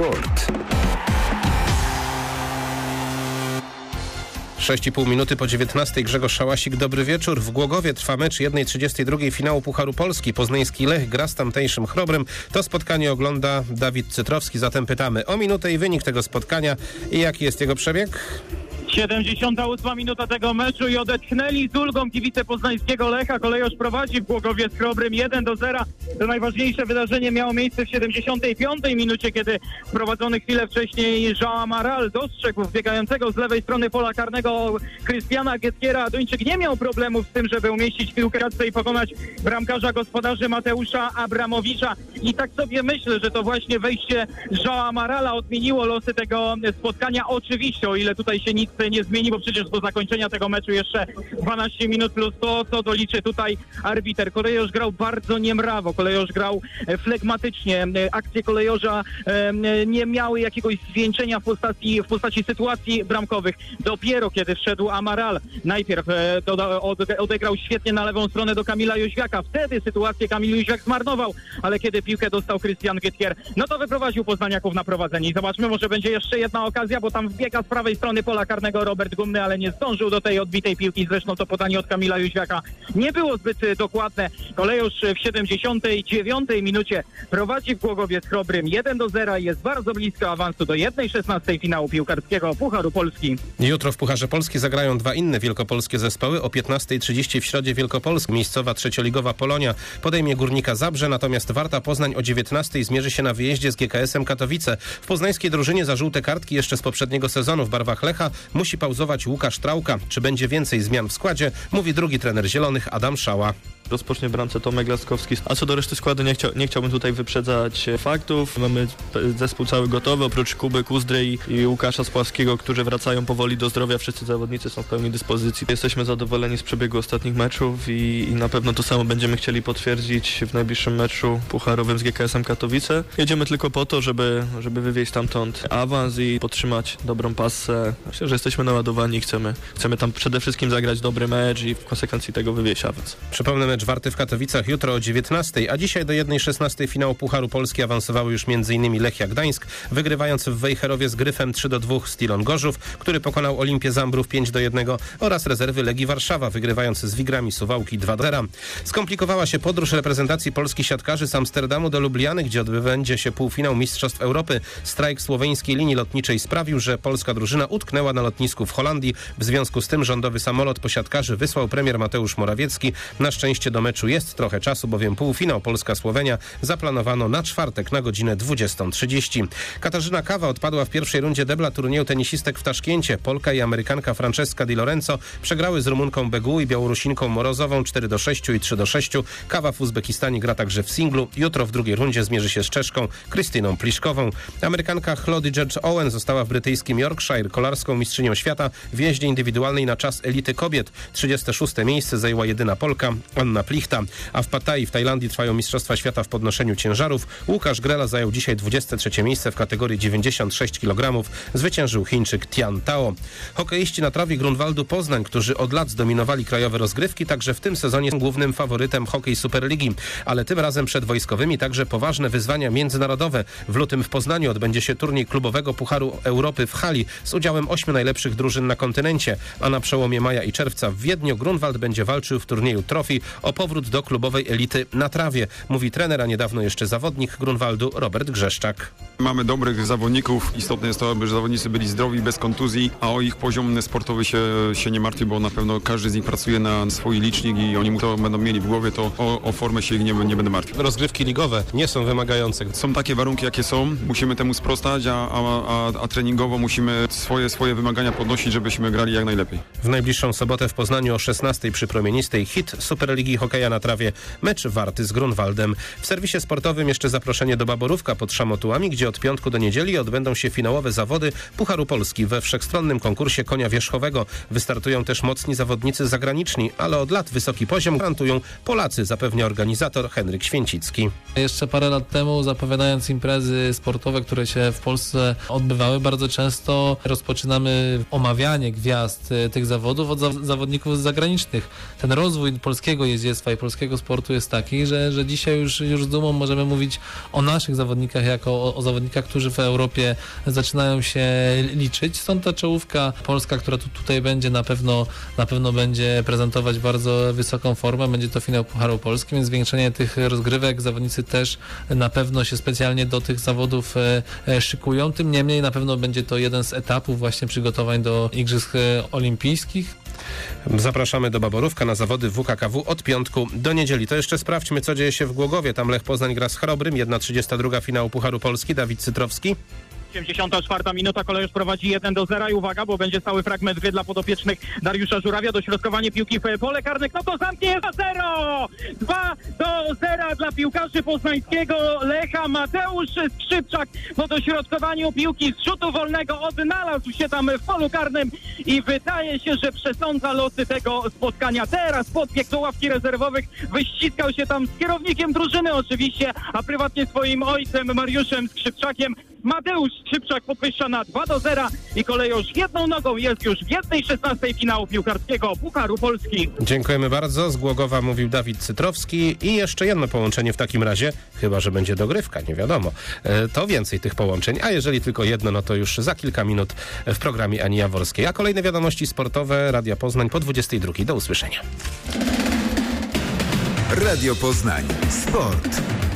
Sport. 6,5 minuty po 19. Grzegorz Szałasik, dobry wieczór. W Głogowie trwa mecz 1/32 finału Pucharu Polski. Poznański Lech gra z tamtejszym Chrobrym. To spotkanie ogląda Dawid Cytrowski, zatem pytamy o minutę i wynik tego spotkania i jaki jest jego przebieg? 78 minuta tego meczu i odetchnęli z ulgą kibice poznańskiego Lecha. Kolejorz prowadzi w Głogowie z Chrobrym 1-0. To najważniejsze wydarzenie miało miejsce w 75 minucie, kiedy prowadzony chwilę wcześniej João Amaral dostrzegł wbiegającego z lewej strony pola karnego Krystiana Getkiera. Duńczyk nie miał problemów z tym, żeby umieścić piłkę i pokonać bramkarza gospodarzy Mateusza Abramowicza. I tak sobie myślę, że to właśnie wejście João Amarala odmieniło losy tego spotkania. Oczywiście, o ile tutaj się nic nie zmieni, bo przecież do zakończenia tego meczu jeszcze 12 minut plus to, co doliczy tutaj arbiter. Kolejorz grał bardzo niemrawo, Kolejorz grał flegmatycznie. Akcje Kolejorza nie miały jakiegoś zwieńczenia w postaci sytuacji bramkowych. Dopiero kiedy wszedł Amaral, najpierw odegrał świetnie na lewą stronę do Kamila Jóźwiaka. Wtedy sytuację Kamil Jóźwiak zmarnował, ale kiedy piłkę dostał Krystian Getkier, no to wyprowadził poznaniaków na prowadzenie. I zobaczmy, może będzie jeszcze jedna okazja, bo tam wbiega z prawej strony pola karnego Robert Gumny, ale nie zdążył do tej odbitej piłki. Zresztą to podanie od Kamila Jóźwiaka nie było zbyt dokładne. Kolejorz w 79 minucie prowadzi w Głogowie z Chrobrym 1-0 i jest bardzo blisko awansu do 1/16 finału piłkarskiego Pucharu Polski. Jutro w Pucharze Polski zagrają dwa inne wielkopolskie zespoły. O 15:30 w Środzie Wielkopolsk miejscowa trzecioligowa Polonia podejmie Górnika Zabrze, natomiast Warta Poznań o 19:00 zmierzy się na wyjeździe z GKS-em Katowice. W poznańskiej drużynie za żółte kartki jeszcze z poprzedniego sezonu w barwach Lecha musi pauzować Łukasz Trałka. Czy będzie więcej zmian w składzie? Mówi drugi trener Zielonych Adam Szała. Rozpocznie w bramce Tomek Laskowski. A co do reszty składu nie chciałbym tutaj wyprzedzać faktów. Mamy zespół cały gotowy, oprócz Kuby Kuzdry i Łukasza Spławskiego, którzy wracają powoli do zdrowia. Wszyscy zawodnicy są w pełni dyspozycji. Jesteśmy zadowoleni z przebiegu ostatnich meczów i na pewno to samo będziemy chcieli potwierdzić w najbliższym meczu pucharowym z GKS-em Katowice. Jedziemy tylko po to, żeby wywieźć stamtąd awans i podtrzymać dobrą passę. Myślę, że jesteśmy naładowani i chcemy tam przede wszystkim zagrać dobry mecz i w konsekwencji tego wywieźć awans. Przypomnę, mecz Warty w Katowicach jutro o 19:00, a dzisiaj do 1/16 finału Pucharu Polski awansowały już m.in. Lechia Gdańsk, wygrywając w Wejherowie z Gryfem 3-2 Stilon Gorzów, który pokonał Olimpię Zambrów 5-1 oraz rezerwy Legii Warszawa, wygrywając z Wigrami Suwałki 2-0. Skomplikowała się podróż reprezentacji polskich siatkarzy z Amsterdamu do Lubliany, gdzie odbędzie się półfinał Mistrzostw Europy. Strajk słoweńskiej linii lotniczej sprawił, że polska drużyna utknęła na lotnisku w Holandii. W związku z tym rządowy samolot po siatkarzy wysłał premier Mateusz Morawiecki. Na szczęście do meczu jest trochę czasu, bowiem półfinał Polska-Słowenia zaplanowano na czwartek na godzinę 20:30. Katarzyna Kawa odpadła w pierwszej rundzie debla turnieju tenisistek w Taszkencie. Polka i Amerykanka Francesca Di Lorenzo przegrały z Rumunką Begu i Białorusinką Morozową 4-6 i 3-6. Kawa w Uzbekistanie gra także w singlu. Jutro w drugiej rundzie zmierzy się z Czeszką Krystyną Pliszkową. Amerykanka Chlody George-Owen została w brytyjskim Yorkshire kolarską mistrzynią świata w jeździe indywidualnej na czas elity kobiet. 36. miejsce zajęła jedyna Polka Anna Plichta, a w Pattaji w Tajlandii trwają Mistrzostwa Świata w podnoszeniu ciężarów. Łukasz Grela zajął dzisiaj 23. miejsce w kategorii 96 kg. Zwyciężył Chińczyk Tian Tao. Hokeiści na trawie Grunwaldu Poznań, którzy od lat zdominowali krajowe rozgrywki, także w tym sezonie są głównym faworytem Hokej Superligi. Ale tym razem przed wojskowymi także poważne wyzwania międzynarodowe. W lutym w Poznaniu odbędzie się turniej klubowego Pucharu Europy w hali z udziałem 8 najlepszych drużyn na kontynencie, a na przełomie maja i czerwca w Wiedniu Grunwald będzie walczył w turnieju Trophy o powrót do klubowej elity na trawie, mówi trener, a niedawno jeszcze zawodnik Grunwaldu Robert Grzeszczak. Mamy dobrych zawodników. Istotne jest to, aby zawodnicy byli zdrowi, bez kontuzji, a o ich poziom sportowy się nie martwi, bo na pewno każdy z nich pracuje na swój licznik i oni to będą mieli w głowie, to o formę się ich nie będę martwił. Rozgrywki ligowe nie są wymagające. Są takie warunki, jakie są. Musimy temu sprostać, a treningowo musimy swoje wymagania podnosić, żebyśmy grali jak najlepiej. W najbliższą sobotę w Poznaniu o 16:00 przy Promienistej hit Superligi Hokeja na trawie, mecz Warty z Grunwaldem. W serwisie sportowym jeszcze zaproszenie do Baborówka pod Szamotułami, gdzie od piątku do niedzieli odbędą się finałowe zawody Pucharu Polski we wszechstronnym konkursie konia wierzchowego. Wystartują też mocni zawodnicy zagraniczni, ale od lat wysoki poziom gwarantują Polacy, zapewnia organizator Henryk Święcicki. Jeszcze parę lat temu, zapowiadając imprezy sportowe, które się w Polsce odbywały, bardzo często rozpoczynamy omawianie gwiazd tych zawodów od zawodników zagranicznych. Ten rozwój polskiego jeździectwa i polskiego sportu jest taki, że dzisiaj już z dumą możemy mówić o naszych zawodnikach jako o zawodnikach, którzy w Europie zaczynają się liczyć. Stąd ta czołówka polska, która tutaj będzie, na pewno będzie prezentować bardzo wysoką formę. Będzie to finał Pucharu Polski, więc zwiększenie tych rozgrywek. Zawodnicy też na pewno się specjalnie do tych zawodów szykują. Tym niemniej na pewno będzie to jeden z etapów właśnie przygotowań do Igrzysk Olimpijskich. Zapraszamy do Baborówka na zawody WKKW od piątku do niedzieli. To jeszcze sprawdźmy, co dzieje się w Głogowie. Tam Lech Poznań gra z Chrobrym. 1:32 finału Pucharu Polski. Dawid Cytrowski. 84 minuta, Kolejorz prowadzi 1-0 i uwaga, bo będzie stały fragment gry dla podopiecznych Dariusza Żurawia. Dośrodkowanie piłki w pole karne. Kto to zamknie? 2-0! 2-0 dla piłkarzy poznańskiego Lecha. Mateusz Skrzypczak po dośrodkowaniu piłki z rzutu wolnego odnalazł się tam w polu karnym i wydaje się, że przesądza losy tego spotkania. Teraz podbiegł do ławki rezerwowych, wyściskał się tam z kierownikiem drużyny oczywiście, a prywatnie swoim ojcem Mariuszem Skrzypczakiem. Mateusz Skrzypczak podwyższa na 2-0 i Kolejorz jedną nogą jest już w 1:16 finału piłkarskiego Pucharu Polski. Dziękujemy bardzo. Z Głogowa mówił Dawid Cytrowski i jeszcze jedno połączenie w takim razie, chyba że będzie dogrywka, nie wiadomo. To więcej tych połączeń, a jeżeli tylko jedno, no to już za kilka minut w programie Ani Jaworskiej. A kolejne wiadomości sportowe Radia Poznań po 22:00. Do usłyszenia. Radio Poznań. Sport.